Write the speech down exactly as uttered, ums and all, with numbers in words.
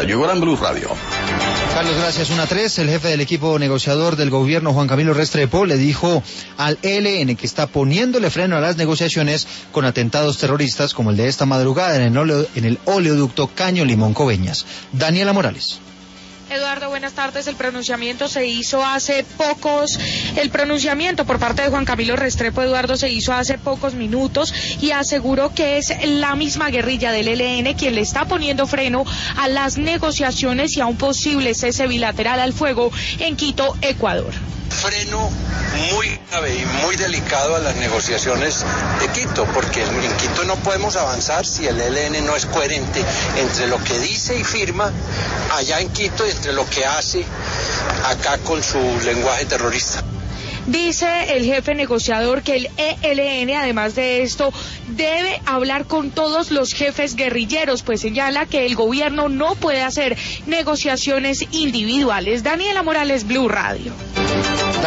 Costa Yuguara en Blue Radio. Carlos, gracias. Una tres. El jefe del equipo negociador del gobierno, Juan Camilo Restrepo, le dijo al E L N que está poniéndole freno a las negociaciones con atentados terroristas como el de esta madrugada en el, oleo, en el oleoducto Caño Limón Coveñas. Daniela Morales. Eduardo, buenas tardes. El pronunciamiento se hizo hace pocos, el pronunciamiento por parte de Juan Camilo Restrepo, Eduardo, se hizo hace pocos minutos y aseguró que es la misma guerrilla del E L N quien le está poniendo freno a las negociaciones y a un posible cese bilateral al fuego en Quito, Ecuador. Freno muy grave y muy delicado a las negociaciones de Quito, porque en Quito no podemos avanzar si el E L N no es coherente entre lo que dice y firma allá en Quito y entre lo que hace acá con su lenguaje terrorista. Dice el jefe negociador que el E L N, además de esto, debe hablar con todos los jefes guerrilleros, pues señala que el gobierno no puede hacer negociaciones individuales. Daniela Morales, Blue Radio.